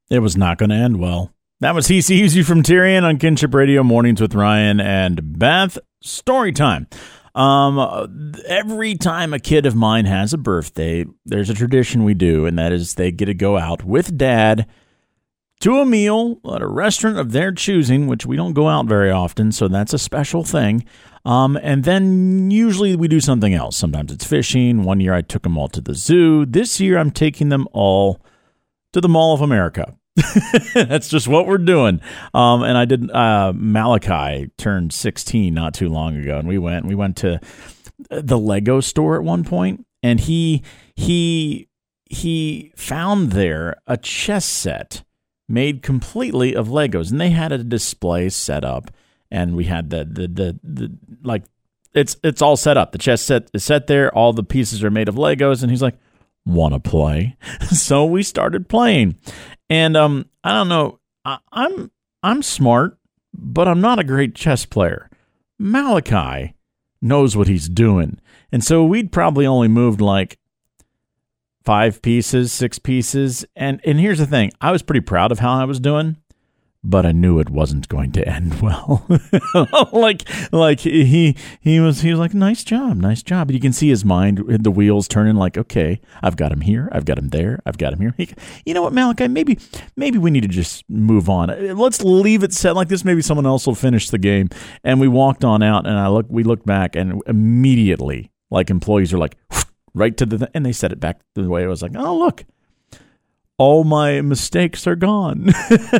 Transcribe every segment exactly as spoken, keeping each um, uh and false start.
It was not going to end well. That was He Sees You from Tyrion on Kinship Radio, Mornings with Ryan and Beth. Story time. Um, every time a kid of mine has a birthday, there's a tradition we do, and that is they get to go out with dad to a meal at a restaurant of their choosing, which we don't go out very often, so that's a special thing. Um, and then usually we do something else. Sometimes it's fishing. One year I took them all to the zoo. This year I'm taking them all to the Mall of America. That's just what we're doing. Um, and I did, uh, Malachi turned sixteen not too long ago, and we went, we went to the Lego store at one point, and he, he, he found there a chess set made completely of Legos, and they had a display set up, and we had the, the, the, the like, it's, it's all set up. The chess set is set there. All the pieces are made of Legos, and he's like, want to play? So we started playing. And um, I don't know, I, I'm I'm smart, but I'm not a great chess player. Malachi knows what he's doing. And so we'd probably only moved like five pieces, six pieces. And, and here's the thing. I was pretty proud of how I was doing, but I knew it wasn't going to end well. like, like he, he was, he was like, nice job, nice job. And you can see his mind, the wheels turning like, okay, I've got him here. I've got him there. I've got him here. He, you know what, Malachi, maybe, maybe we need to just move on. Let's leave it set like this. Maybe someone else will finish the game. And we walked on out, and I look, we looked back, and immediately, like, employees are like, right to the, th- and they set it back the way it was like, oh, look. All my mistakes are gone.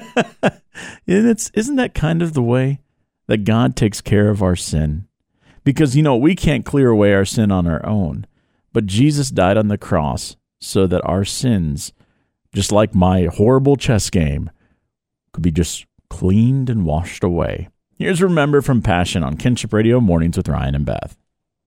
And it's, isn't that kind of the way that God takes care of our sin? Because, you know, we can't clear away our sin on our own, but Jesus died on the cross so that our sins, just like my horrible chess game, could be just cleaned and washed away. Here's Remember from Passion on Kinship Radio, Mornings with Ryan and Beth.